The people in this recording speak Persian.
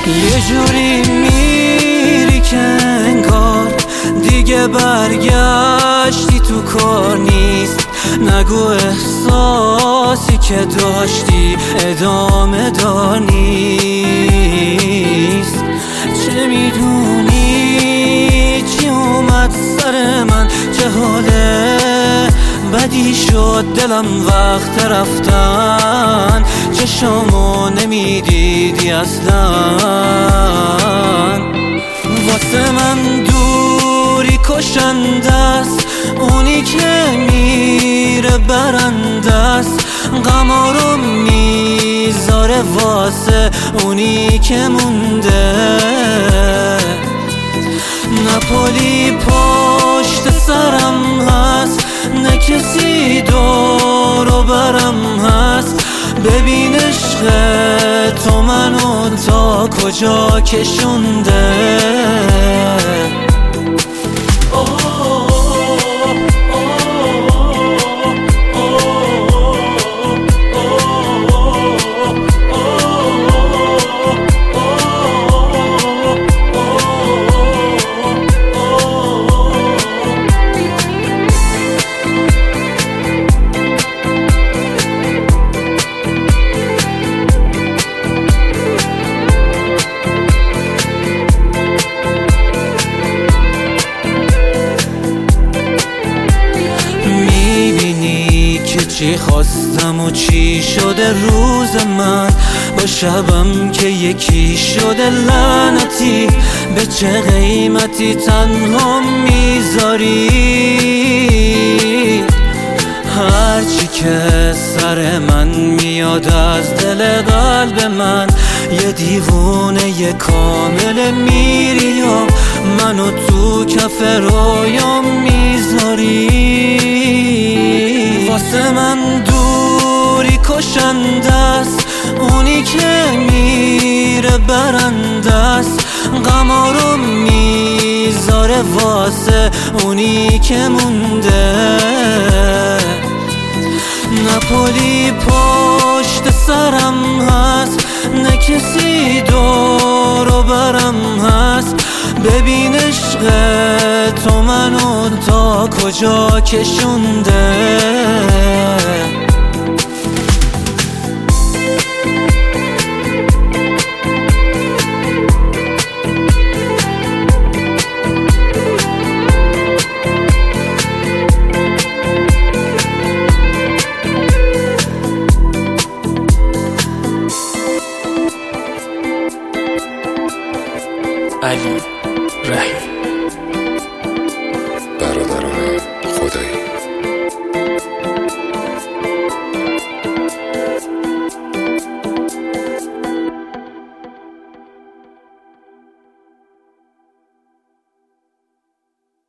یه جوری میری که انگار دیگه برگشتی تو کار نیست. نگو احساسی که داشتی ادامه دار نیست. چه میدونی چی اومد سر من، چه حاله بدی شد دلم وقت رفتن. چشامو نمیدیدی اصلا، واسه من دوری کشنده است. اونی که میره برنده است، غما رو میذاره واسه اونی که مونده. نه پلی پشت سرم هست، نه کسی دور و برم هست. ببین عشق تو منو تا کجا کشونده. چی خواستم و چی شده روز من، با شبم که یکی شده لعنتی. به چه قیمتی تنها میذاری؟ هرچی که سر من میاد از دل قلب من، یه دیوونه کامل میری یا منو تو کف رویام میذاری. واسه من دوری کشنده است، اونی که میره برنده است. غما رو میذاره واسه اونی که مونده. نه پلی پشت سرم هست، نه کسی دور و برم هست. ببین عشق تو منو تا کجا کشونده. علی رحیم.